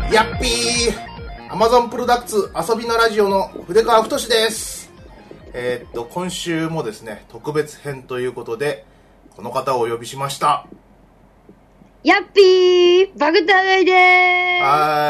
やっぴー、アマゾンプロダクツ遊びのラジオの筆川太です。今週もですね、特別編ということでこの方をお呼びしました。 やっぴー、バグタガイでーす。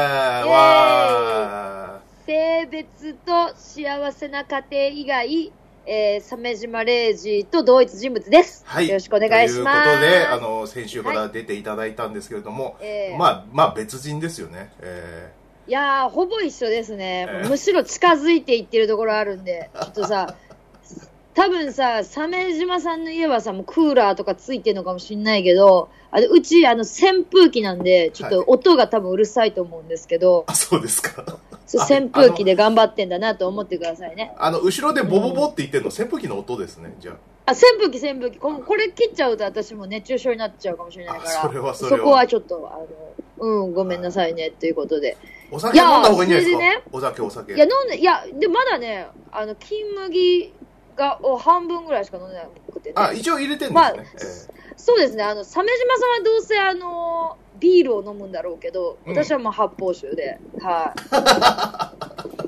わー、 性別と幸せな家庭以外、鮫島礼二と同一人物です。 はい、 よろしくお願いします。 ということで、先週から出ていただいたんですけれども、まあ別人ですよね。 いやー、ほぼ一緒ですね。むしろ近づいていってるところあるんで、ちょっとさ、多分さ、鮫島さんの家はさ、もうクーラーとかついてるのかもしれないけど、うち扇風機なんで、ちょっと音が多分うるさいと思うんですけど、 あ、そうですか。 扇風機で頑張ってんだなと思ってくださいね。 後ろでボボボって言ってるの、扇風機の音ですね、じゃあ。扇風機。これ切っちゃうと私も熱中症になっちゃうかもしれないから、そこはちょっと、ごめんなさいね、ということで。 お酒飲んだ方がいいんじゃないですか。ね、お酒。 いや、で、まだね、金麦を半分ぐらいしか飲んでなくてね。 あ、一応入れてるんですね。 そうですね、鮫島さんはどうせビールを飲むんだろうけど、私はもう発泡酒で、はい。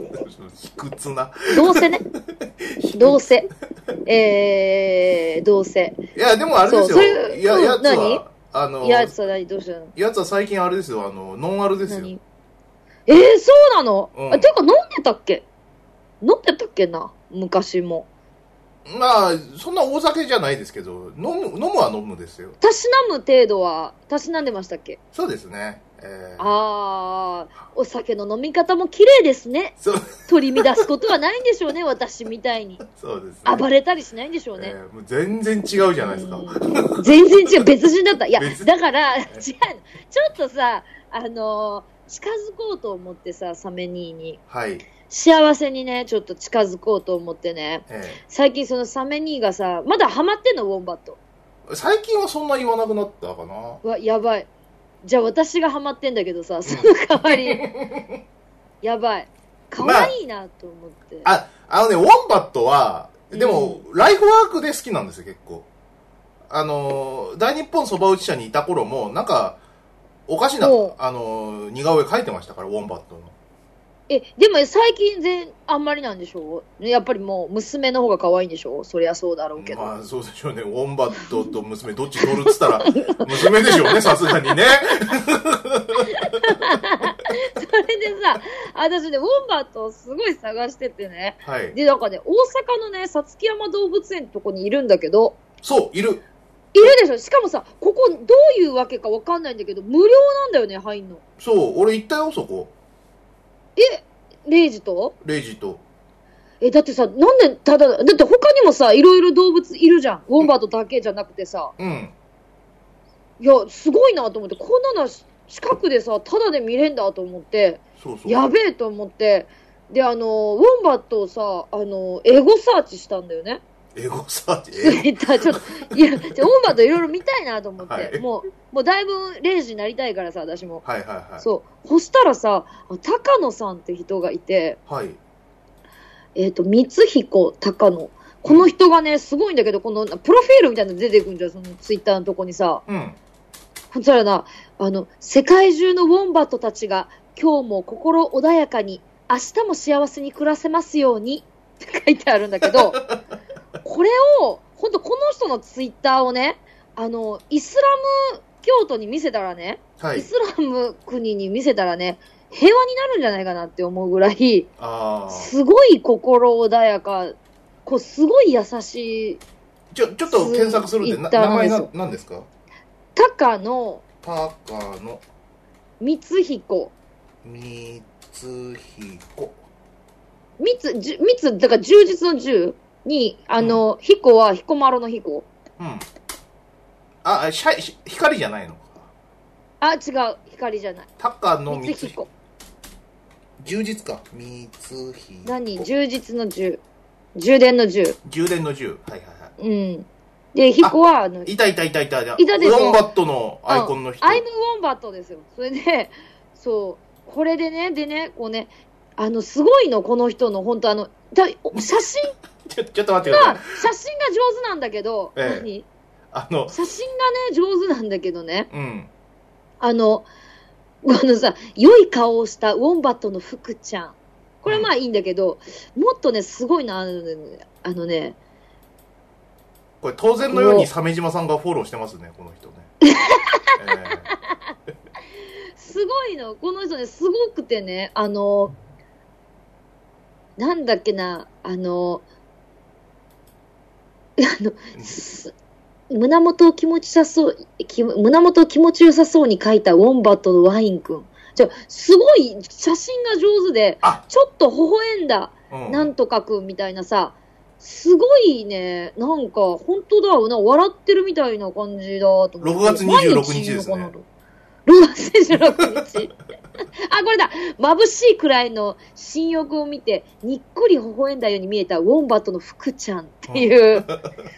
卑屈な。 どうせね。どうせ。いや、でもあれですよ。やつは何どうしたの？ やつは最近あれですよ、ノンアルですよ。 そうなの？てか飲んでたっけな、昔も。 まあ、そんな大酒じゃないですけど、飲むは飲むですよ。 たしなむ程度は、たしなんでましたっけ？ そうですね。 お酒の飲み方も綺麗ですね。取り乱すことはないんでしょうね、私みたいに。 そうです、 ね。暴れたりしないんでしょうね。 もう全然違うじゃないですか。 全然違う、別人だった。いや、だから、違う。ちょっとさ、近づこうと思ってさ、サメ兄に。 はい。 幸せにね、ちょっと近づこうと思ってね。最近そのサメ兄がさ、まだハマってんの、ウォンバット。 最近はそんな言わなくなったかな。 やばい。じゃあ私がハマってんだけどさ、その代わり。やばい。可愛いなと思って。 ウォンバットは、でも、ライフワークで好きなんですよ、結構。大日本そば打ち社にいた頃も、なんか、おかしな、似顔絵描いてましたから、ウォンバットの。 でも最近あんまりなんでしょう？やっぱりもう娘の方が可愛いんでしょう？そりゃそうだろうけど。 まあそうでしょうね。ウォンバットと娘どっち取るっつったら娘でしょうね、さすがにね。 それでさ、私ね、ウォンバットをすごい探しててね。 はい。 で、なんかね、大阪のね、さつき山動物園のとこにいるんだけど。 そう、いるでしょ。しかもさ、ここどういうわけかわかんないんだけど、無料なんだよね、入んの。 そう、俺行ったよ、そこ。 レイジと。だってさ、なんで、だって他にもさ、いろいろ動物いるじゃん。ウォンバットだけじゃなくてさ。 うん。 いや、すごいなと思って、こんなの近くでさ、タダで見れんだと思って、 そうやべえと思って、で、ウォンバットをさ、エゴサーチしたんだよね。 エゴサーチちょっと、ウォンバットいろいろ見たいなと思って、はい、もうだいぶレイジになりたいからさ、私も。 はいはいはい。 そう。そしたらさ、高野さんって人がいて、 はい。 光彦高野。この人がね、すごいんだけど、この、プロフィールみたいなの出てくるんじゃん、そのツイッターのとこにさ。 うん。 そしたらな、世界中のウォンバットたちが、今日も心穏やかに、明日も幸せに暮らせますように、って書いてあるんだけど、これを、ほんとこの人のツイッターをね、イスラム教徒に見せたらね、はい、イスラム国に見せたらね、平和になるんじゃないかなって思うぐらい、すごい心穏やか、すごい優しい。 ちょっと検索するんで、名前何ですか？ 高野。 光彦。だから充実の充に、彦は彦摩呂の彦。 うん。光じゃないの？ 違う、光じゃない。 高野光彦。充実か。光彦。 何？充実の充。充電の充。 充電の充。はいはいはい。 うん。で、彦は、 いたでしょ。 ウォンバットのアイコンの人。 アイムウォンバットですよ。それで、そう、これでね、こうね、すごいの、この人の、本当写真ちょっと待ってください。 写真が上手なんだけど、写真がね、上手なんだけどね。 うん。 さ、良い顔をしたウォンバットの福ちゃん。これはまあいいんだけど、もっとね、すごいな、あのね、 これ当然のように鮫島さんがフォローしてますね、この人ね。 すごいの。この人ね、すごくてね、なんだっけな、胸元を気持ちよさそうに描いたウォンバットのワインくん。すごい写真が上手で、ちょっと微笑んだ、なんとかくんみたいなさ、すごいね、なんか、本当だ、笑ってるみたいな感じだと思って。 6月26日ですね。 6月26日。あ、これだ。眩しいくらいの新欲を見て、にっこり微笑んだように見えたウォンバットの福ちゃんっていう。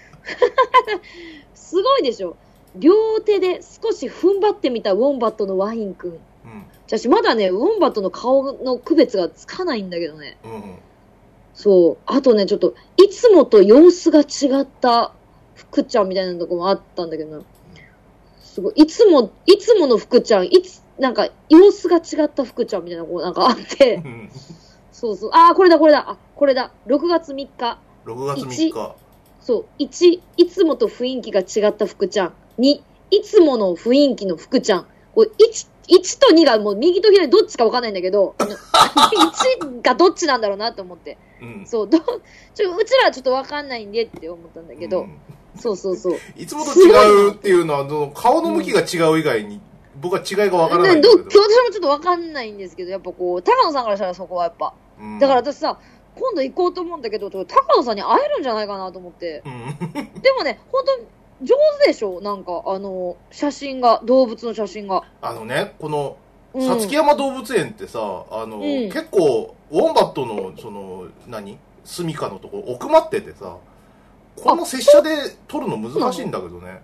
すごいでしょ。両手で少し踏ん張ってみたウォンバットのワインくん。私まだね、ウォンバットの顔の区別がつかないんだけどね。そう。あとね、ちょっと、いつもと様子が違った福ちゃんみたいなとこもあったんだけどな。すごい。いつもの福ちゃん、なんか、様子が違った福ちゃんみたいなこうなんかあって。そうそう。あ、これだ。これだ。6月3日。 6月3日。 そう。1、いつもと雰囲気が違った福ちゃん。2、いつもの雰囲気の福ちゃん。これ1と2がもう右と左どっちか分かんないんだけど、1がどっちなんだろうなと思って。そう。うちらはちょっと分かんないんでって思ったんだけど。そう。 いつもと違うっていうのは、顔の向きが違う以外に、僕は違いが分からないんだけど。 私もちょっと分かんないんですけど、やっぱこう、高野さんからしたらそこはやっぱ。だから私さ、今度行こうと思うんだけど、高野さんに会えるんじゃないかなと思って。でもね、本当上手でしょなんか、写真が、動物の写真が。 この、さつき山動物園ってさ、結構、ウォンバットの、住みかのところ、奥まっててさ、この拙者で撮るの難しいんだけどね。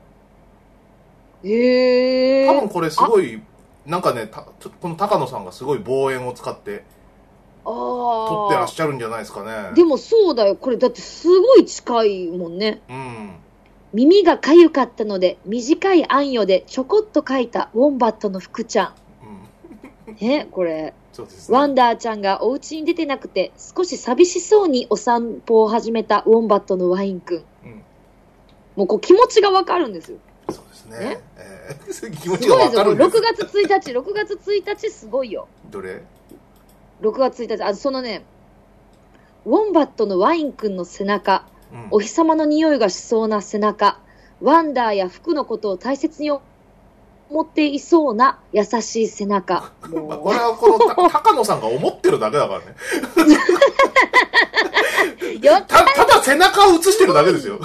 多分これすごい、なんかね、この高野さんがすごい望遠を使って、撮ってらっしゃるんじゃないですかね。 でもそうだよ。これだってすごい近いもんね。耳がかゆかったので、短いあんよでちょこっと描いたウォンバットの福ちゃん。これ。そうですね。ワンダーちゃんがお家に出てなくて、少し寂しそうにお散歩を始めたウォンバットのワインくん。もうこう気持ちがわかるんですよ。 そうですね。気持ちがわかるんです。 6月1日すごいよ。 どれ ?6 月1日、そのね、ウォンバットのワインくんの背中、お日様の匂いがしそうな背中、ワンダーや服のことを大切に思っていそうな優しい背中。 これはこの高野さんが思ってるだけだからね。ただ背中を映してるだけですよ。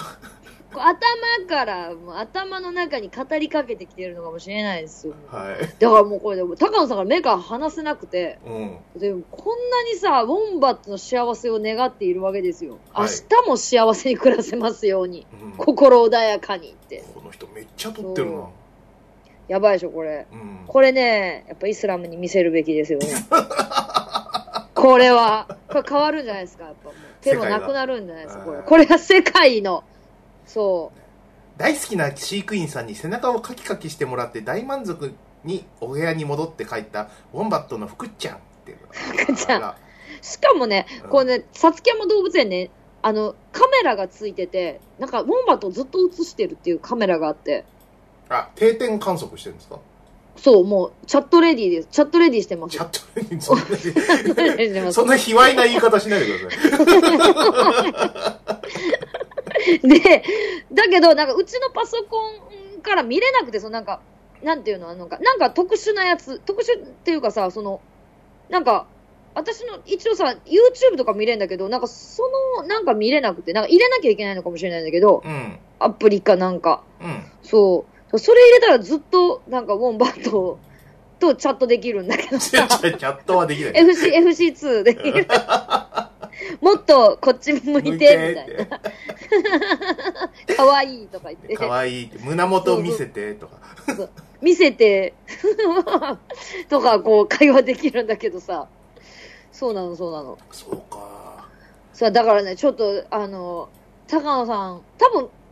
頭の中に語りかけてきてるのかもしれないですよ。 はい。 だからもうこれでも、高野さんが目が離せなくて、でもこんなにさ、ウォンバットの幸せを願っているわけですよ。明日も幸せに暮らせますように。心穏やかにって。 この人めっちゃ撮ってるな。 やばいでしょ、これ。これね、やっぱイスラムに見せるべきですよね。これ変わるんじゃないですか。やっぱもうテロなくなるんじゃないですか、これが世界の。そう。 大好きな飼育員さんに背中をカキカキしてもらって大満足にお部屋に戻って帰ったウォンバットの福ちゃんっていう。 福ちゃん。しかもね、こうね、さつき山動物園ね、カメラがついてて、なんかウォンバットをずっと映してるっていうカメラがあって。 定点観測してるんですか？ そう、もう、チャットレディです。チャットレディしてます。 チャットレディそんな卑猥な言い方しないでください。 で、だけど、なんか、うちのパソコンから見れなくて、なんていうの、なんか特殊なやつ、特殊っていうかさ、なんか、私の、一応さ、YouTube とか見れるんだけど、なんか、なんか見れなくて、なんか入れなきゃいけないのかもしれないんだけど、アプリかなんか。そう。それ入れたらずっと、なんか、ウォンバットとチャットできるんだけどさ。 チャットはできない。 FC2 できる。もっとこっち向いて、みたいな。かわいいとか言って。 かわいい。胸元見せて、とか。 見せて、とか、こう、会話できるんだけどさ。そうなの。 そうか。 そう、だからね、ちょっと、高野さん、多分、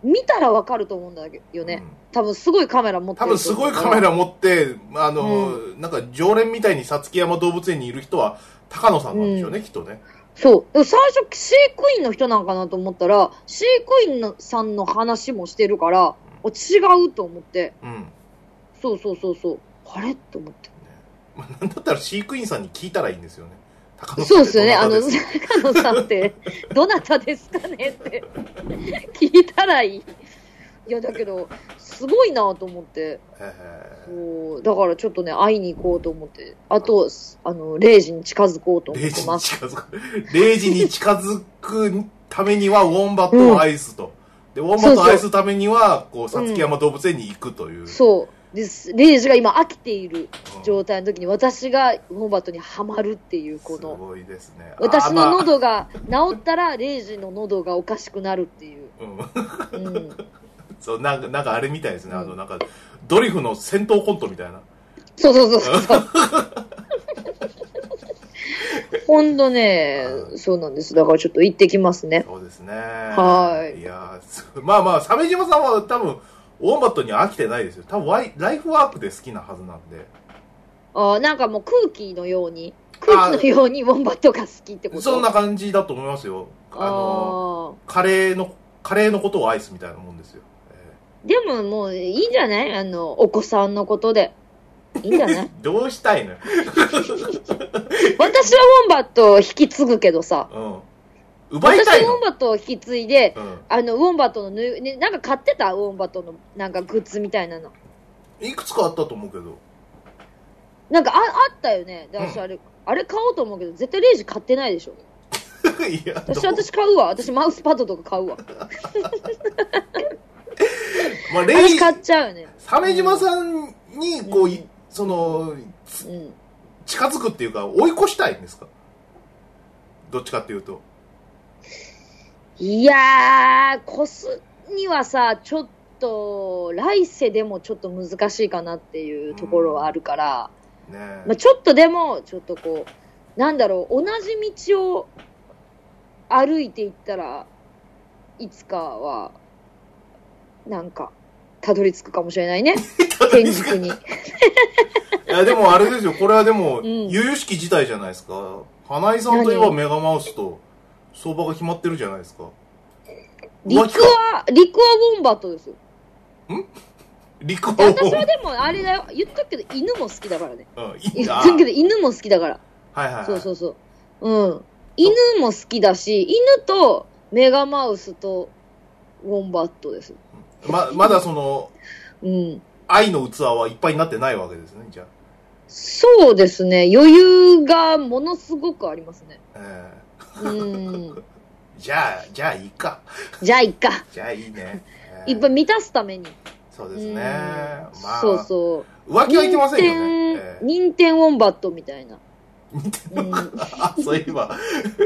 見たらわかると思うんだよね。多分すごいカメラ持ってる。 多分すごいカメラ持って、なんか常連みたいにさつき山動物園にいる人は高野さんなんでしょうね、きっとね。 そう。最初、飼育員の人なんかなと思ったら、飼育員さんの話もしてるから、違うと思って。そう。あれって思って。 なんだったら飼育員さんに聞いたらいいんですよね。高野さん。 そうですよね。高野さんって、どなたですかねって聞いたらいい。いや、だけど、すごいなと思って。そう。だからちょっとね、会いに行こうと思って。あと、0時に近づこうと思ってます。 0時に近づくためには、ウォンバットを愛すと。で、ウォンバットを愛すためには、こう、さつき山動物園に行くという。 そう。で、0時が今飽きている状態の時に、私がウォンバットにはまるっていう、この。 すごいですね。 私の喉が治ったら、0時の喉がおかしくなるっていう。 そう、なんかあれみたいですね。なんか、ドリフの戦闘コントみたいな。 そう。ほんとね、そうなんです。だからちょっと行ってきますね。 そうですね。 はい。 いやまあ、鮫島さんは多分、ウォンバットには飽きてないですよ。多分、ライフワークで好きなはずなんで。 なんかもう空気のようにウォンバットが好きってこと？ そんな感じだと思いますよ。カレーのことを愛すみたいなもんですよ。 でももういいんじゃない？お子さんのことで。いいんじゃない？ どうしたいの？ 私はウォンバットを引き継ぐけどさ。 奪いたいの？ 私はウォンバットを引き継いで、ウォンバットのなんか買ってた？ウォンバットのなんかグッズみたいなの。 いくつかあったと思うけど。 なんかあったよね。私あれ買おうと思うけど、絶対レイジ買ってないでしょ。 いや、 私買うわ。私マウスパッドとか買うわ。 まあ、 私買っちゃうよね。 鮫島さんにこう、近づくっていうか追い越したいんですか？どっちかっていうと。 いやー、越すにはさ、ちょっと来世でもちょっと難しいかなっていうところはあるから、まあ、ちょっとでもちょっとこうなんだろう、同じ道を歩いていったらいつかはなんかたどり着くかもしれないね。現実に。いやでもあれですよ、これはでも由々しき事態じゃないですか。花井さんといえばメガマウスと相場が決まってるじゃないですか。 陸はウォンバットですよ。 陸は私はでもあれだよ、言っとくけど犬も好きだからね。言っとくけど犬も好きだから。 はい。 そう。犬も好きだし、犬とメガマウスとウォンバットです。 まだ愛の器はいっぱいになってないわけですね、じゃあ。 そうですね、余裕がものすごくありますね。 じゃあいいか。 じゃあいいね。 いっぱい満たすために。 そうですね。まあ。 そう。 浮気はいけませんよね。 任天ウォンバットみたいな。 そういえば、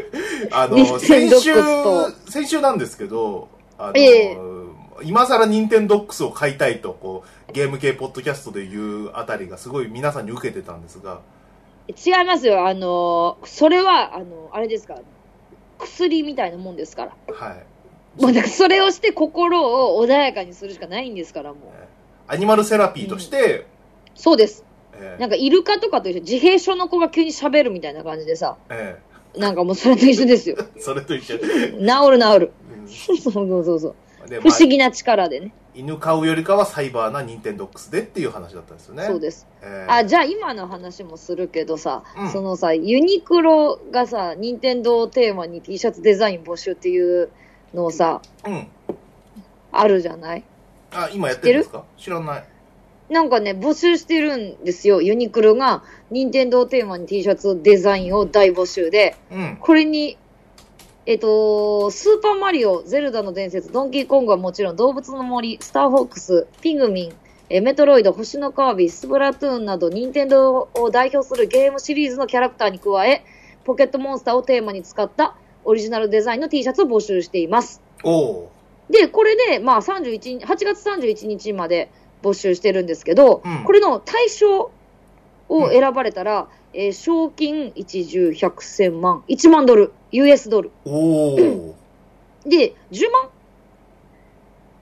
先週なんですけど、今更ニンテンドックスを買いたいと、こう、ゲーム系ポッドキャストで言うあたりがすごい皆さんに受けてたんですが。 違いますよ。それは、あれですから、薬みたいなもんですから。 はい。 もうだからそれをして心を穏やかにするしかないんですから、もう。 アニマルセラピーとして、 そうです。なんかイルカとかと一緒、自閉症の子が急に喋るみたいな感じでさ。なんかもうそれと一緒ですよ。 それと一緒。治る。そう。不思議な力でね。 犬飼うよりかはサイバーなニンテンドックスでっていう話だったんですよね。 そうです。じゃあ今の話もするけどさ、そのさ、ユニクロがさ、ニンテンドーテーマに T シャツデザイン募集っていうのをさ、あるじゃない？ 今やってるんですか？知らない。 なんかね、募集してるんですよ。ユニクロが、任天堂テーマに T シャツデザインを大募集で、これに、スーパーマリオ、ゼルダの伝説、ドンキーコングはもちろん、動物の森、スターフォックス、ピグミン、メトロイド、星のカービィ、スプラトゥーンなど、任天堂を代表するゲームシリーズのキャラクターに加え、ポケットモンスターをテーマに使ったオリジナルデザインの T シャツを募集しています。で、これで、まあ8月31日まで、募集してるんですけど、これの対象を選ばれたら、賞金一重100千万、1万ドル、US ドル。で、10万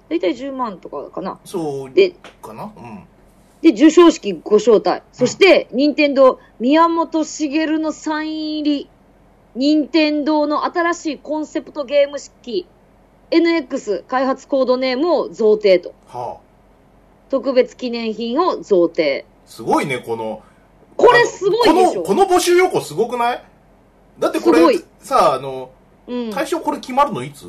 だいたい10万とかかな。 そうで、 かな。うん。 で、授賞式ご招待。そして、任天堂宮本茂のサイン入り、任天堂の新しいコンセプトゲーム機、NX 開発コードネームを贈呈と。 はあ。 特別記念品を贈呈。 すごいね、この。 これすごいでしょ。 この募集要項すごくない？だってこれ、さ、対象これ決まるのいつ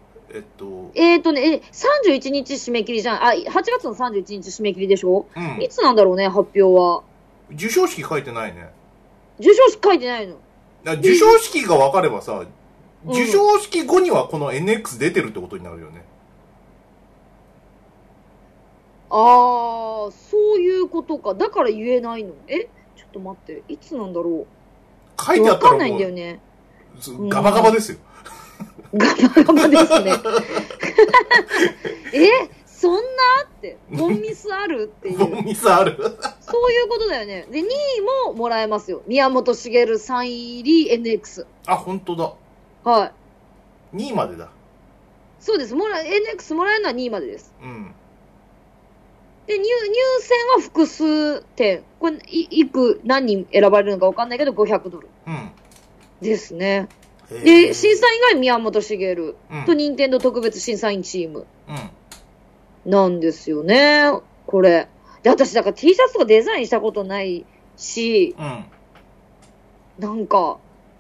31日締め切りじゃん。8月の31日締め切りでしょ？ うん。 いつなんだろうね、発表は。 授賞式書いてないね。 授賞式書いてないの。 授賞式が分かればさ、授賞式後にはこの NX 出てるってことになるよね。 そういうことか。だから言えないの。ちょっと待って。いつなんだろう。 書いてあったらもう。 わかんないんだよね。 ガバガバですよ。 ガバガバですね。そんなって。ボンミスあるっていう。 ボンミスあるそういうことだよね。で、2位ももらえますよ。宮本茂サイン入り NX。 あ、本当だ。 はい。 2位までだ。 そうです。NX もらえるのは2位までです。 うん。 で、入選は複数点。これ、何人選ばれるのか分かんないけど、$500。 うん。 ですね。で、審査員が宮本茂と任天堂特別審査員チーム。なんですよね。これ。で、私、だから T シャツとかデザインしたことないし、なんか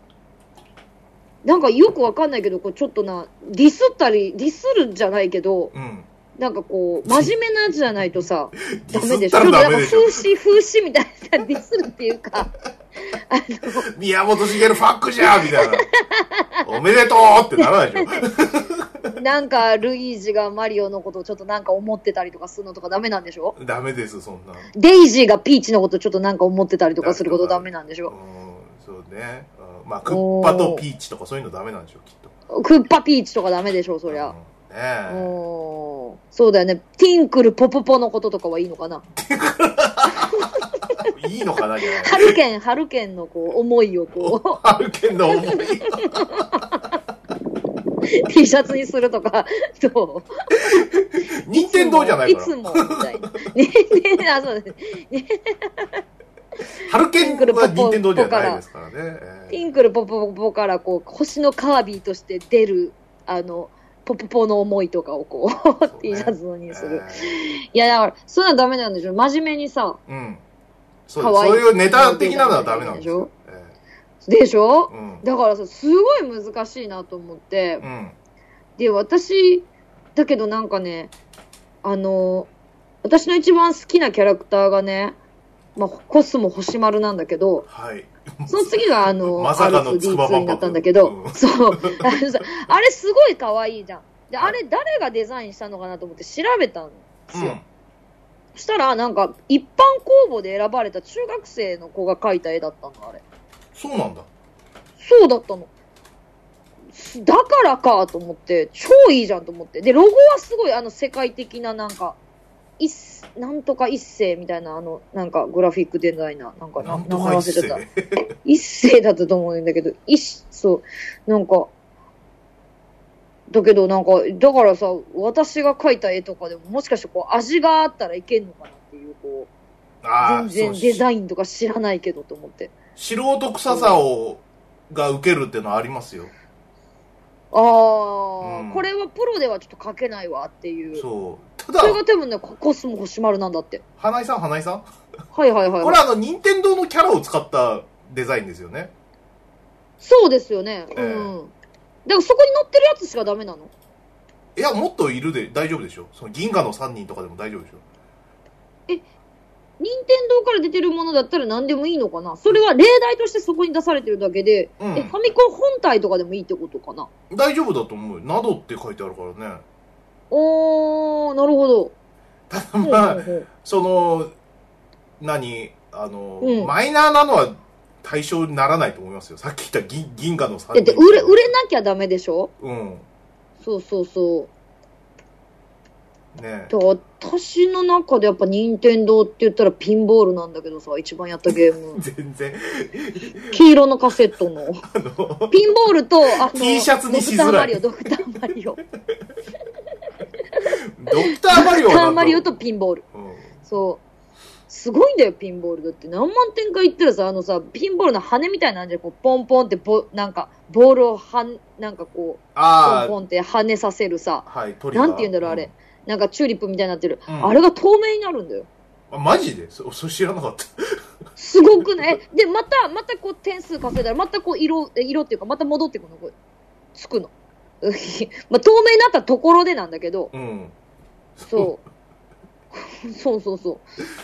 よく分かんないけど、こうちょっとディスるんじゃないけど、なんかこう、真面目なやつじゃないとさ、ダメでしょ。ちょっとなんか風刺みたいなディスるっていうか、 宮本茂ファックじゃーみたいな。おめでとうってならないでしょ。 なんか、ルイージがマリオのことをちょっとなんか思ってたりとかするのとかダメなんでしょ？ ダメです、そんな。 デイジーがピーチのことちょっとなんか思ってたりとかすることダメなんでしょ？ そうね。まあ、クッパとピーチとかそういうのダメなんでしょ、きっと。 クッパピーチとかダメでしょ、そりゃ。そうだよね。ティンクルポポポのこととかはいいのかな？ いいのかなじゃない。 ハルケンのこう、思いをこう。 ハルケンの思い。 T シャツにするとか、どう？ 任天堂じゃないから。 いつも、みたいな。そうですね。 ハルケンは任天堂じゃないですからね。 ティンクルポポポからこう、星のカービィとして出る、ポポポの思いとかをこう、T シャツにする。いや、だから、そういうのはダメなんでしょ。真面目にさ。 そういうネタ的なのはダメなんでしょ。 でしょ？だからさ、すごい難しいなと思って。で、私、だけどなんかね、私の一番好きなキャラクターがね、まあ、コスモ星丸なんだけど、その次がまさかの R2D2 になったんだけど、そう。あれすごい可愛いじゃん。で、あれ誰がデザインしたのかなと思って調べたんですよ。そしたら、なんか、一般公募で選ばれた中学生の子が描いた絵だったの、あれ。 そうなんだ。 そうだったの。だからかと思って、超いいじゃんと思って。で、ロゴはすごい、世界的ななんか、なんとか一世みたいな、なんか、グラフィックデザイナー。なんか、名前忘れちゃった。一世だったと思うんだけど、そう、なんか、だけどなんか、だからさ、私が描いた絵とかでも、もしかしてこう、味があったらいけんのかなっていう、こう、全然デザインとか知らないけどと思って。 素人臭さが受けるっていうのはありますよ。 これはプロではちょっと描けないわっていう。 そう。 ただ、それが多分ね、コスモ星丸なんだって。 花井さんはいはいはい。 これ任天堂のキャラを使ったデザインですよね。 そうですよね。だからそこに乗ってるやつしかダメなの？ いや、もっといるで大丈夫でしょ。その銀河の3人とかでも大丈夫でしょ。 任天堂から出てるものだったら何でもいいのかな？それは例題としてそこに出されてるだけで、ファミコン本体とかでもいいってことかな？ 大丈夫だと思うよ。などって書いてあるからね。 なるほど。 ただまあ、マイナーなのは対象にならないと思いますよ。さっき言った銀河の3人。 だって売れなきゃダメでしょ？そう。 ね、 私の中でやっぱ任天堂って言ったらピンボールなんだけどさ、一番やったゲーム。 全然。 黄色のカセットの。ピンボールと、 T シャツにしづらい。 ドクターマリオ。 ドクターマリオはドクターマリオとピンボール。 うん、 そう。すごいんだよ、ピンボール。だって何万点か言ったらさ、ピンボールの羽みたいなんじゃ、こう、ポンポンってなんか、ボールをなんかこう、ポンポンって跳ねさせるさ。 はい、 なんて言うんだろう、あれ。なんかチューリップみたいになってる。 うん、 あれが透明になるんだよ。 あ、マジでそ知らなかった。 すごくね。で、またこう点数稼いだら、またこう色っていうか、また戻ってくるの、これ。つくの。まあ、透明になったところでなんだけど、 うん。 そう。そうそうそう。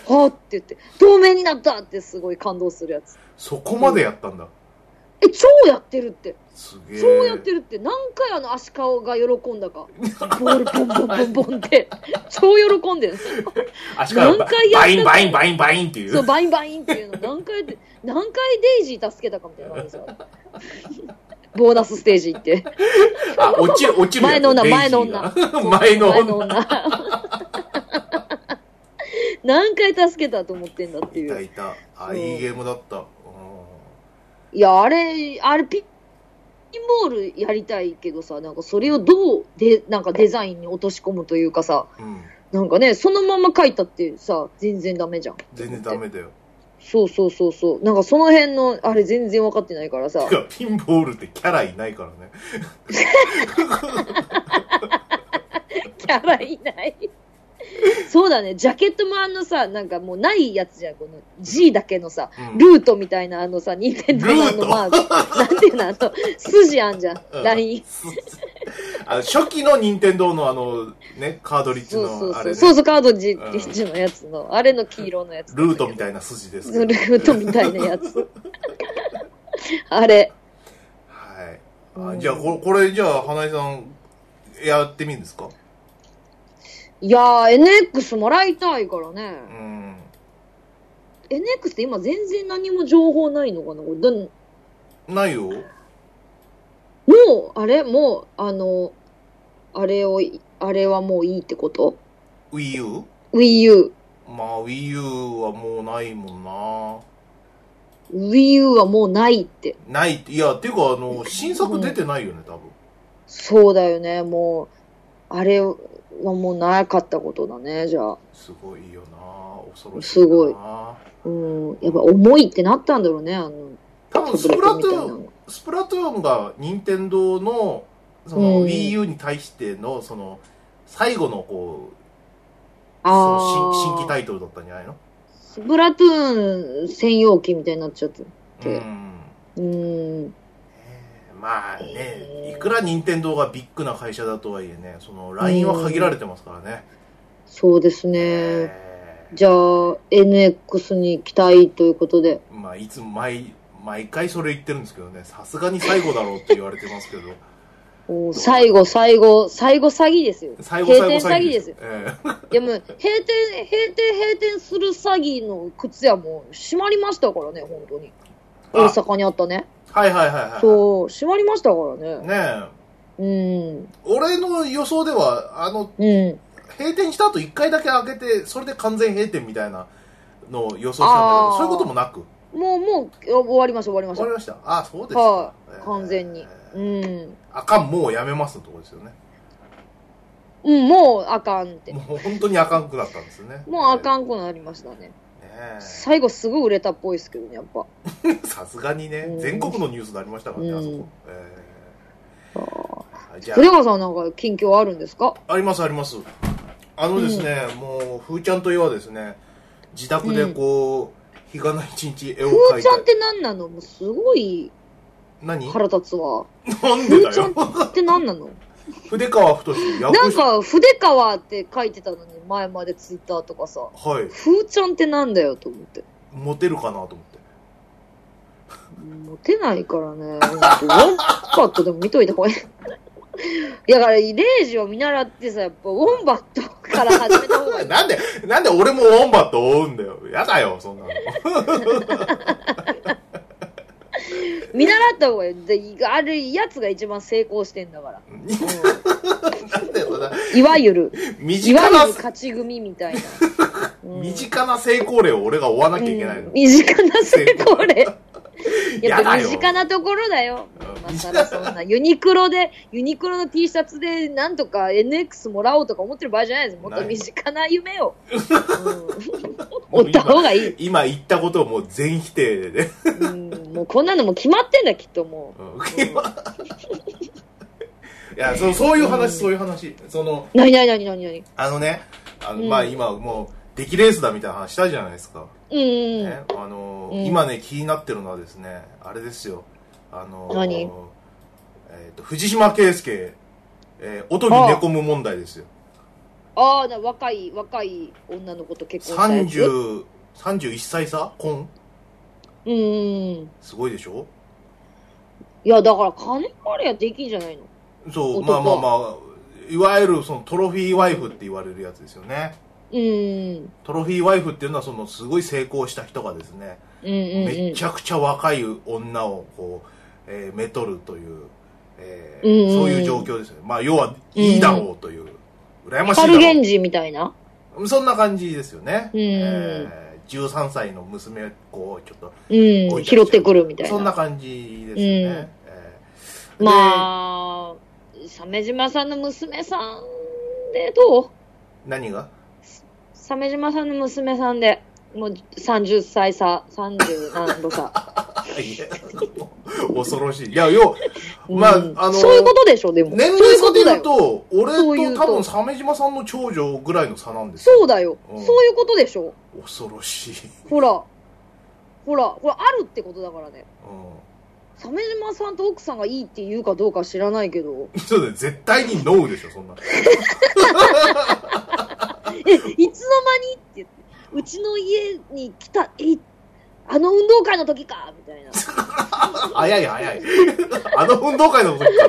はぁって言って、透明になったってすごい感動するやつ。 そこまでやったんだ。 超やってるって。 すげえ。 超やってるって。何回足顔が喜んだか。ボールポンポンポンポンって。超喜んでる。 足顔がバインバインバインバインっていう。 そう、バインバインっていうの何回デイジー助けたかみたいな感じさ。ボーナスステージ行って。 あ、落ちる前の女。 前の女。 何回助けたと思ってんだっていう。 いた。あ、いいゲームだった。 いや、あれ、ピンボールやりたいけどさ、なんかそれをなんかデザインに落とし込むというかさ、 うん、 なんかね、そのまま書いたってさ、全然ダメじゃん。 全然ダメだよ。 そう。なんかその辺の、あれ全然分かってないからさ。 てか、ピンボールってキャラいないからね。 キャラいない。そうだね、ジャケットもさ、なんかもうないやつじゃん、この G だけのさ、うん、ルートみたいなさ、ニンテンドーマンのマーク。なんていうの、筋あんじゃん、ライン。 初期のニンテンドーのね、カードリッジのあれ、ね。 そう、カードリッジのやつの、あれの黄色のやつ。 ルートみたいな筋ですけど。 ルートみたいなやつ。あれ。 はい。じゃあ、これ、じゃあ、花井さん、やってみるんですか？ いやー、NX もらいたいからね。 うん。 NX って今全然何も情報ないのかな？ ないよ。 もう、あれはもういいってこと？ Wii U？ Wii U。 まあ、Wii U はもうないもんな。 Wii U はもうないって。 ないって、いや、っていうか、新作出てないよね、多分。そうだよね、もう、あれはもうなかったことだね、じゃあ。 すごいよな、恐ろしいな。 すごい。やっぱ重いってなったんだろうね、 多分スプラトゥーンが任天堂のその Wii U に対してのその最後のこうその新規タイトルだったんじゃないの？ スプラトゥーン専用機みたいになっちゃって。 まあね、いくら任天堂がビッグな会社だとはいえね、その LINE は限られてますからね。 そうですね。じゃあ NX に期待ということで。 まあいつも毎回それ言ってるんですけどね、さすがに最後だろうって言われてますけど。 最後詐欺ですよ。閉店詐欺ですよ。いやもう閉店する詐欺の靴屋も閉まりましたからね、本当に。大阪にあったね。 はい。 そう、閉まりましたからね。 ねえ。俺の予想では、閉店した後1回だけ開けて、それで完全閉店みたいなのを予想したんだけど、そういうこともなく。 もう終わりました。 終わりました。あ、そうですか。 完全に。 あかん、もうやめますのところですよね。 もうあかんって。 もう本当にあかんくなったんですよね。 もうあかんくなりましたね。最後すぐ売れたっぽいですけどね、やっぱ。 さすがにね、全国のニュースになりましたからね、あそこ。 筆川さんなんか近況あるんですか？ あります。ですね、もう、ふーちゃんといえばですね、自宅でこう、日がない一日絵を描いて。 ふーちゃんって何なの？もうすごい腹立つわ。 なんでだよ。 ふーちゃんって何なの？ 筆川太なんか筆川って書いてたのに前までツイッターとかさ、 はい、 ふーちゃんってなんだよと思って。 モテるかなと思って。 モテないからね。ワンバットでも見といた方がいい。いやだからレイジを見習ってさ、やっぱウォンバットから始めた方がいい。 なんで俺もウォンバットを追うんだよ。やだよそんなの。 見習った方がいい。あるやつが一番成功してんだから。 なんだよな。 いわゆる勝ち組みたいな。 身近な成功例を俺が追わなきゃいけないの。 身近な成功例。やっぱ身近なところだよ。 今更そんな、ユニクロの T シャツでなんとか NX もらおうとか思ってる場合じゃないです。もっと身近な夢を。追った方がいい。 今言ったことをもう全否定で。 もうこんなのも決まってんだ、きっともう。 いや、そういう話、そういう話。 何あのね、まあ今もう、出来レースだみたいな話したじゃないですか。ね、今ね、気になってるのはですね、あれですよ。 何藤島圭介、おとぎ寝込む問題ですよ。 ああ、若い女の子と結婚したやつ。 31歳差婚すごいでしょ。 いや、だから金あれやできんじゃないの。 そう、まあ、いわゆるそのトロフィーワイフって言われるやつですよね。トロフィーワイフっていうのはすごい成功した人がですね、めちゃくちゃ若い女をこう、めとるという、そういう状況ですよね。まあ要はいいだろうという、羨ましいだろう。 光源氏みたいな。 そんな感じですよね。13歳の娘をこうちょっと、 拾ってくるみたいな。 そんな感じですよね。 まあ、鮫島さんの娘さんでどう？ 何が？ 鮫島さんの娘さんで、もう30歳差、30何度差。 恐ろしい。いや、まあ、 そういうことでしょ、でも。 年齢差で言うと、俺と多分鮫島さんの長女ぐらいの差なんですよ。そうだよ。そういうことでしょ。 恐ろしい。 ほら、これあるってことだからね。鮫島さんと奥さんがいいって言うかどうか知らないけど。 そうだよ、絶対にノーでしょ、そんな。 いつの間にって言って、うちの家に来た、あの運動会の時かみたいな。 早い。あの運動会の時か。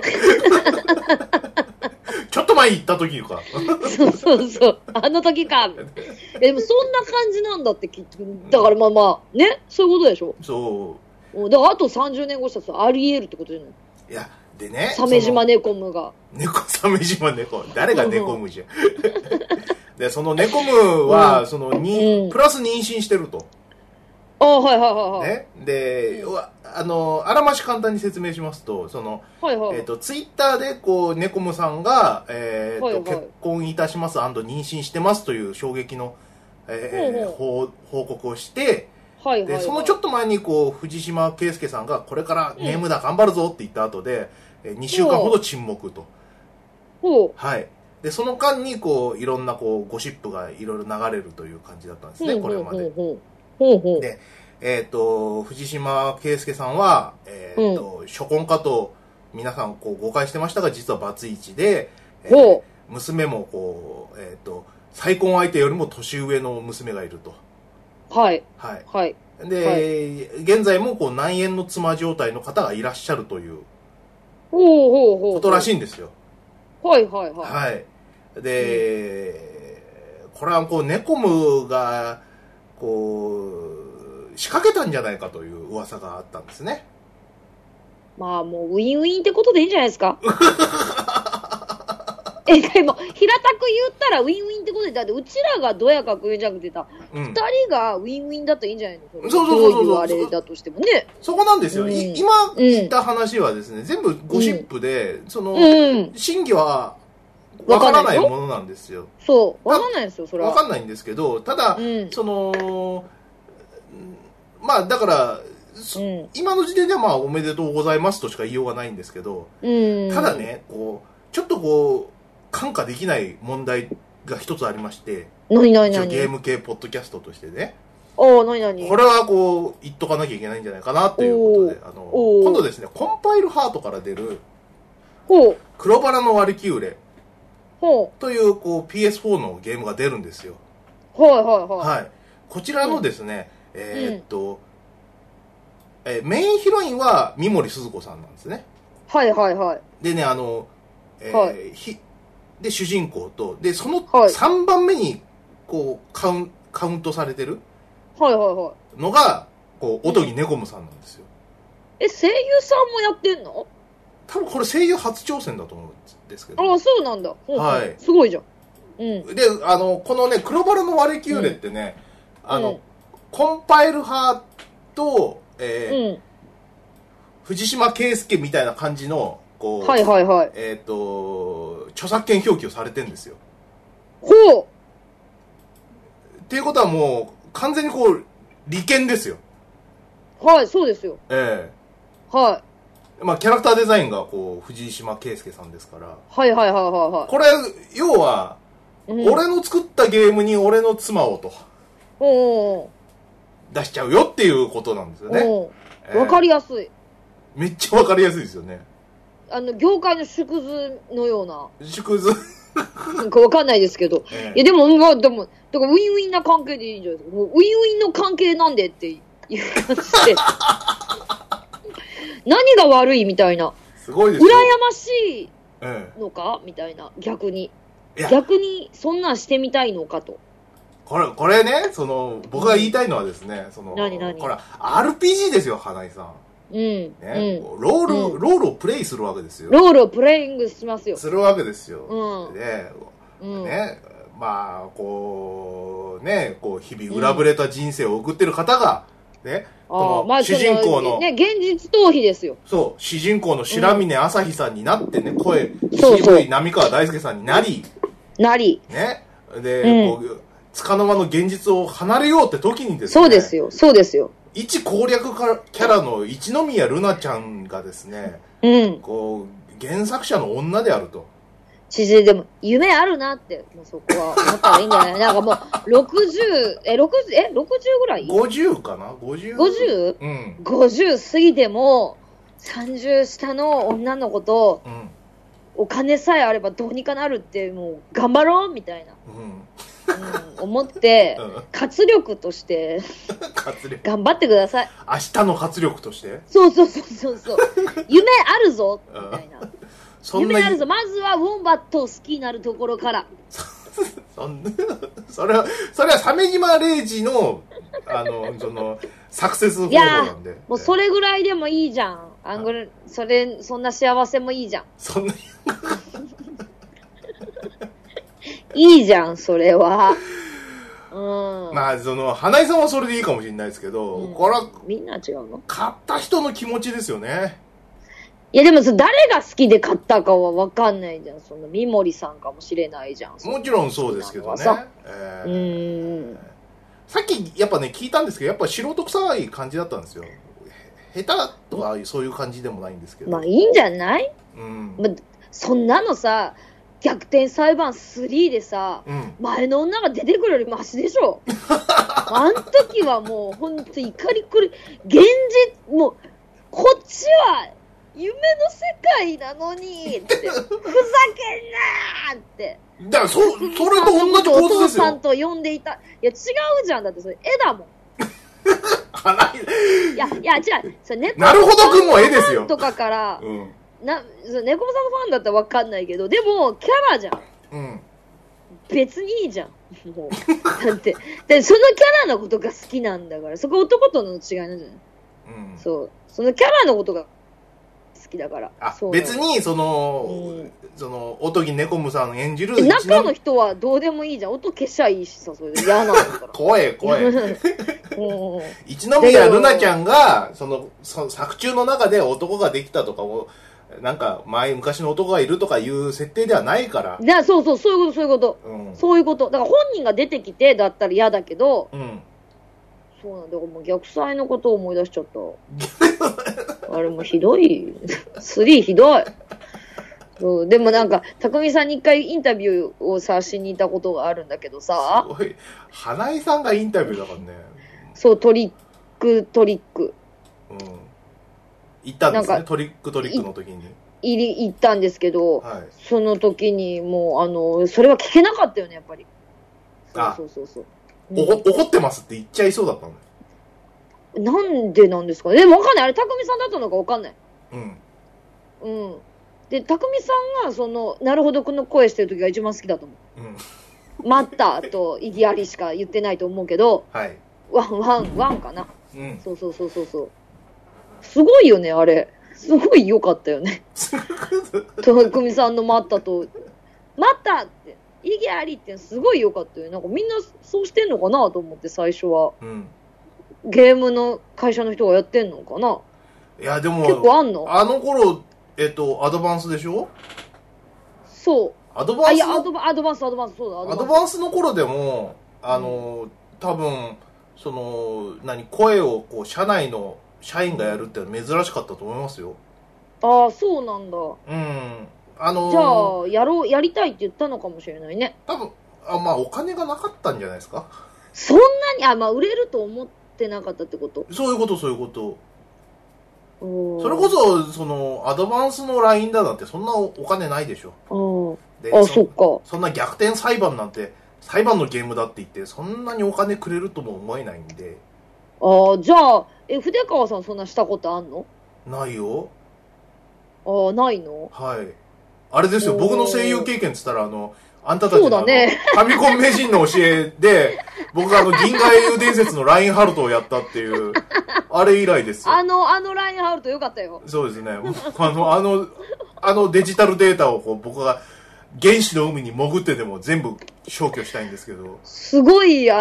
ちょっと前行った時か。 そう。あの時か。でもそんな感じなんだって聞いて、だからまあ、ね、そういうことでしょ。 そう。 だからあと30年後したらあり得るってことじゃない。 いや、でね。 鮫島ネコムが。 鮫島ネコム。誰がネコムじゃん。で、そのネコムは、プラス妊娠してると。 はい。 ね。で、あらまし簡単に説明しますと、ツイッターで、こう、ネコムさんが、結婚いたします&妊娠してますという衝撃の、報告をして、で、そのちょっと前に、こう、藤島圭介さんが、これからネームだ、頑張るぞって言った後で、2週間ほど沈黙と。はい。で、その間に、こう、いろんな、こう、ゴシップがいろいろ流れるという感じだったんですね、これまで。で、藤島圭介さんは、初婚かと皆さんこう誤解してましたが、実はバツイチで、娘もこう、再婚相手よりも年上の娘がいると。はい。で、現在もこう内縁の妻状態の方がいらっしゃるということらしいんですよ。はい。で、これはこうネコムがこう仕掛けたんじゃないかという噂があったんですね。 まあもうウィンウィンってことでいいんじゃないですか。でも平たく言ったらウィンウィンってことで、だってうちらがどやかく言うんじゃなくてた、二人がウィンウィンだといいんじゃないの。そうどういうあれだとしてもね。 そこなんですよ。今言った話はですね、全部ゴシップで、その真偽はわからないものなんですよ。 そう、わかんないですよ、それは。 わかんないんですけど、ただ、その、まあだから、今の時点ではまあおめでとうございますとしか言いようがないんですけど、ただね、こう、ちょっとこう、看過できない問題が一つありまして、 何ゲーム系ポッドキャストとしてね、 何これはこう、言っとかなきゃいけないんじゃないかなっていうことで、今度ですね、コンパイルハートから出る、黒バラのワルキューレ、という、こう、PS4 のゲームが出るんですよ。はい。こちらのですね、メインヒロインは三森すず子さんなんですね。でね、で、主人公と、で、その3番目に、こう、カウントされてるのが、こう、おとぎねこむさんなんですよ。 声優さんもやってんの？ 多分これ声優初挑戦だと思うんですけど。 あ、そうなんだ。 はい。 すごいじゃん。 で、このね、黒バラのワルキューレってね、コンパイル派と、 藤島圭介みたいな感じの、こう、 はいはいはい。 著作権表記をされてるんですよ。 ほうっていうことはもう、完全にこう、利権ですよ。 はい、そうですよ。はい。 まあ、キャラクターデザインが、こう、藤島圭介さんですから。 はいはいはいはいはい。 これ、要は、俺の作ったゲームに俺の妻をと、出しちゃうよっていうことなんですよね。 わかりやすい。 めっちゃわかりやすいですよね。 業界の縮図のような。 縮図なんかわかんないですけど。いや、でも、まあ、でも、だからウィンウィンな関係でいいんじゃないですか。もうウィンウィンの関係なんでっていう感じで。何が悪いみたいな。 すごいですよ。 羨ましいのか、みたいな。逆に。逆に、そんなんしてみたいのかと。 これね、僕が言いたいのはですね、 何これ、RPG ですよ、花井さん。ね、ロールをプレイするわけですよ。 ロールをプレイングしますよ。 するわけですよ。で、ね、まあ、こう、ね、こう、日々裏ぶれた人生を送ってる方が、ね、この主人公の、 ね、現実逃避ですよ。 そう、主人公の白峰朝日さんになってね、渋い浪川大輔さんになり、ね、で、こう、束の間の現実を離れようって時にですね。 そうですよ、そうですよ。 一攻略キャラの一宮ルナちゃんがですね、こう、原作者の女であると。 でも、夢あるなって、もうそこは思ったらいいんじゃない？なんかもう、60ぐらい ?50 かな ?50? うん。50過ぎても、30下の女の子と、お金さえあればどうにかなるって、もう、頑張ろうみたいな。思って、活力として頑張ってください。 明日の活力として。 そう夢あるぞみたいな。夢あるぞ。まずはウォンバットを好きになるところから。 それは鮫島礼二のサクセス方法なんで。 もうそれぐらいでもいいじゃん。そんな幸せもいいじゃん。 そんな。 いいじゃん、それは。 まあ、花井さんはそれでいいかもしれないですけど、これは、 みんな違うの？ 買った人の気持ちですよね。 いや、でも誰が好きで買ったかは分かんないじゃん。三森さんかもしれないじゃん。 もちろんそうですけどね。さっき、やっぱね、聞いたんですけど、やっぱ素人臭い感じだったんですよ。下手とかそういう感じでもないんですけど。 まあ、いいんじゃない？そんなのさ、逆転裁判3でさ、前の女が出てくるよりマシでしょ。あん時はもうほんと怒り狂い、現実、もう、こっちは夢の世界なのにって、ふざけんなーって。 だからそれと同じ構図ですよ。 お父さんと呼んでいた。いや、違うじゃん。だってそれ絵だもん。いや、違う。それなるほどくんも絵ですよ。 とかから、猫さんのファンだったら分かんないけど、でも、キャラじゃん。別にいいじゃん。もう。だって、そのキャラのことが好きなんだから、そこ男との違いなんじゃない？そう。そのキャラのことが好きだから。 別に、音木猫むさん演じる。 中の人はどうでもいいじゃん。音消しゃいいしさ、それで嫌なんだから。 怖い。一宮ルナちゃんが、作中の中で男ができたとかを、なんか昔の男がいるとかいう設定ではないから。 そういうこと。そういうこと。だから本人が出てきてだったら嫌だけど、そうなんだ。もう逆サイのことを思い出しちゃった。あれもひどい。3ひどい。でもなんか、匠さんに一回インタビューをさ、しに行ったことがあるんだけどさ。 すごい。花井さんがインタビューだからね。 そう、トリック。 行ったんですね。トリックの時に。 行ったんですけど、その時にもう、それは聞けなかったよね、やっぱり。そう。 怒ってますって言っちゃいそうだったの。 なんでなんですかね。でもわかんない。あれ、匠さんだったのかわかんない。で、匠さんが、なるほどくんの声してる時が一番好きだと思う。待ったと、意義ありしか言ってないと思うけど、ワンかな。そう。すごいよね、あれ。すごい良かったよね。匠さんの待ったと、待ったって、意義ありってすごい良かったよね。なんかみんなそうしてんのかなと思って、最初は。ゲームの会社の人がやってんのかな。 いや、でも、 結構あんの？ あの頃、アドバンスでしょ？ そう。 アドバンスの、 アドバンス、そうだ、 アドバンスの頃でも、多分、声をこう、社内の社員がやるって珍しかったと思いますよ。 ああ、そうなんだ。 うん。 じゃあ、やりたいって言ったのかもしれないね。 多分、まあ、お金がなかったんじゃないですか。 そんなに、まあ、売れると思ってなかったってこと？ そういうこと。それこそ、アドバンスの LINE だなんてそんなお金ないでしょ。 そっか。 そんな逆転裁判なんて、裁判のゲームだって言って、そんなにお金くれるとも思えないんで。 じゃあ、筆川さんそんなしたことあんの？ ないよ。 ないの？ はい。あれですよ、僕の声優経験って言ったら、あんたたちのファミコン名人の教えで、僕が銀河英雄伝説のラインハルトをやったっていう、あれ以来ですよ。 ラインハルトよかったよ。 そうですね。デジタルデータを僕が原始の海に潜ってでも全部消去したいんですけど。 すごい、レ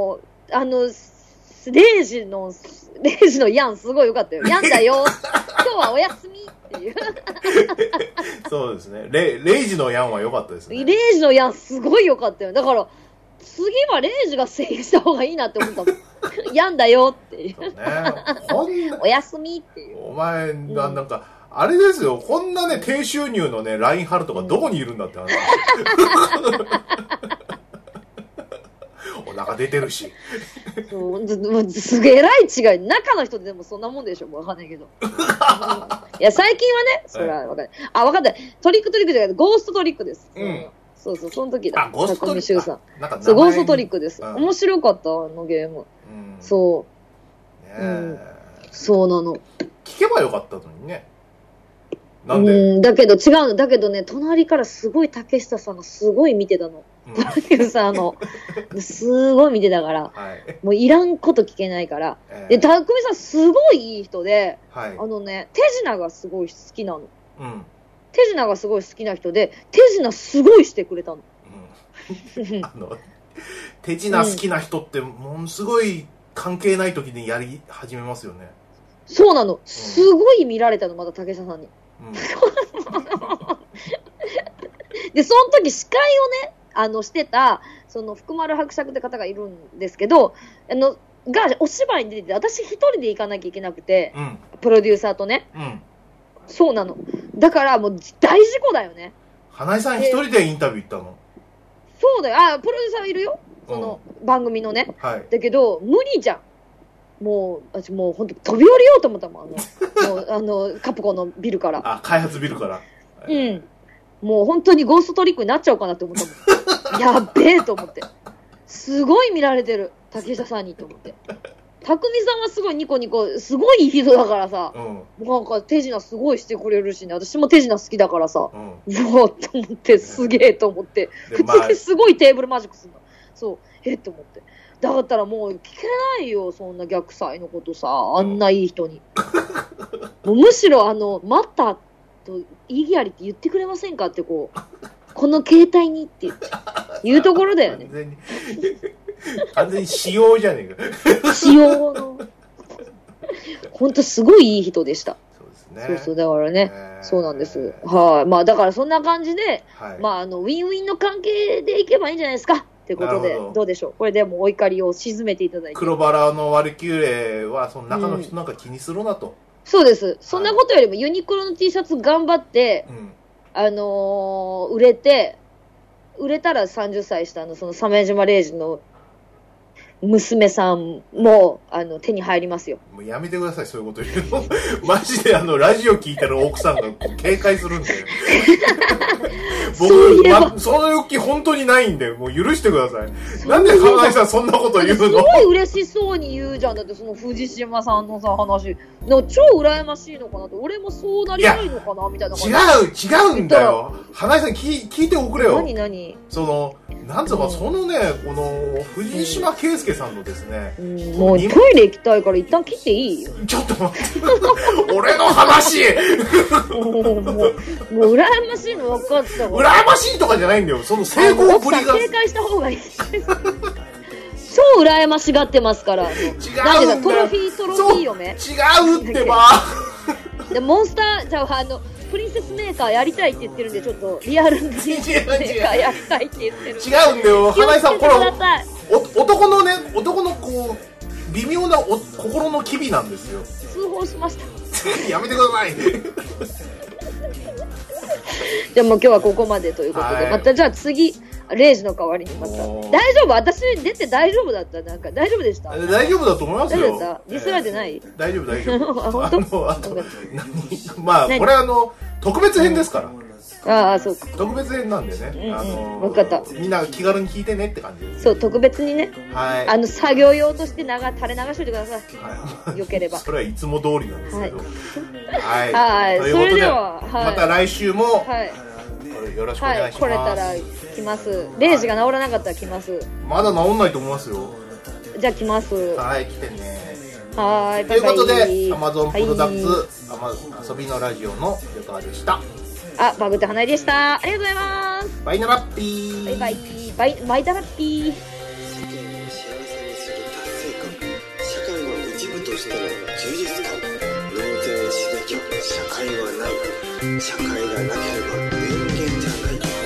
イジのヤンすごいよかったよ。ヤンだよ。今日はお休みっていう。 そうですね。レイジのヤンは良かったですね。 レイジのヤンすごい良かったよ。だから、次はレイジが声優した方がいいなって思ったもん。ヤンだよっていう。ね、お休みっていう。 お前、なんか、あれですよ。こんなね、低収入のね、ラインハルトがどこにいるんだって話。お腹出てるし。 すげえらい違い。中の人でもそんなもんでしょ。わかんないけど。いや、最近はね、それはわかんない。わかんない。トリックじゃなくて、ゴーストトリックです。そう、その時だ。 ゴーストトリック。 そう、ゴーストトリックです。面白かった、あのゲーム。そう。そうなの。 聞けばよかったのにね。なんで？ だけど違うの。だけどね、隣からすごい竹下さんがすごい見てたの。竹下さんすごい見てたから、もういらんこと聞けないから。で、たくみさんすごいいい人で、手品がすごい好きなの。手品がすごい好きな人で、手品すごいしてくれたの。 手品好きな人って、ものすごい関係ない時にやり始めますよね。 そうなの。すごい見られたの、また竹下さんに。で、その時司会をね、してた、福丸伯爵って方がいるんですけど、がお芝居に出てて、私一人で行かなきゃいけなくて、プロデューサーとね。そうなの。だからもう大事故だよね。 花井さん一人でインタビュー行ったの？ そうだよ。プロデューサーいるよ。その番組のね。だけど、無理じゃん。もう、私もう本当飛び降りようと思ったもん。カプコンのビルから。 開発ビルから。 もう本当にゴーストトリックになっちゃおうかなって思ったもん。やっべえと思って。すごい見られてる。竹下さんにと思って。匠さんはすごいニコニコ、すごいいい人だからさ。なんか手品すごいしてくれるしね。私も手品好きだからさ。うわっと思って、すげえと思って。普通にすごいテーブルマジックするの。そう、と思って。だったらもう聞けないよ、そんな逆祭のことさ、あんないい人に。もうむしろ待ったと意義ありって言ってくれませんかってこの携帯にっていうところだよね。 完全に仕様じゃねえか。仕様の。ほんとすごいいい人でした。 そうですね。 そう、だからね、そうなんです。まあだからそんな感じで、まあウィンウィンの関係でいけばいいんじゃないですか。ってことで、どうでしょう。これでもお怒りを鎮めていただいて。 黒バラのワルキューレは、その中の人なんか気にするなと。 そうです。そんなことよりもユニクロの T シャツ頑張って、売れたら30歳下のその鮫島礼二の娘さんも手に入りますよ。 もうやめてください、そういうこと言うの。マジでラジオ聞いてる奥さんが警戒するんで。僕、その勇気本当にないんで、もう許してください。なんで花井さんそんなこと言うの？すごい嬉しそうに言うじゃん。だってその藤島さんのさ、話。超羨ましいのかなって。俺もそうなりたいのかなみたいな感じ。違うんだよ。花井さん聞いておくれよ。 何なんつうか、そのね、この、藤島圭介さんのですね。 もうトイレ行きたいから一旦切っていいよ。 ちょっと待って。俺の話もう羨ましいの分かったわ。 羨ましいとかじゃないんだよ。その成功ぶりが。 警戒した方がいい。超羨ましがってますから。 違うんだよ。 トロフィー嫁。 違うってば。 でモンスター、じゃあ、プリンセスメーカーやりたいって言ってるんで、ちょっとリアルなプリンセスメーカーやりたいって言ってる。 違うんだよ、花井さん、これ、 れ、 男のこう、微妙な心の機微なんですよ。 通報しました。 やめてください。 じゃあもう今日はここまでということで、 はい、 またじゃあ次、0時の代わりにまた。大丈夫？私出て大丈夫だった？なんか大丈夫でした？ 大丈夫だと思いますよ。 大丈夫だった？ディスられてない？ 大丈夫、大丈夫。 あとまあ、これ特別編ですから。 ああ、そうか。 特別編なんでね。 分かった。 みんな気軽に聞いてねって感じです。 そう、特別にね。 はい。 作業用として垂れ流しといてください。はい。よければ。 それはいつも通りなんですけど。はい。 はい。 ということで、 また来週も、 はい。 よろしくお願いします。 来れたら来ます。0時が治らなかったら来ます。 まだ治んないと思いますよ。 じゃあ来ます。 はい、来てね。 はい。 ということで、Amazon プロダクツ、遊びのラジオのゆかでした。 バグって花井でした。ありがとうございます。 バイナラッピー。 バイバイ。バイナラッピー。 世間を幸せにする達成感、社会の一部としての充実感、納税しなきゃ社会はない、社会がなければ人間じゃない。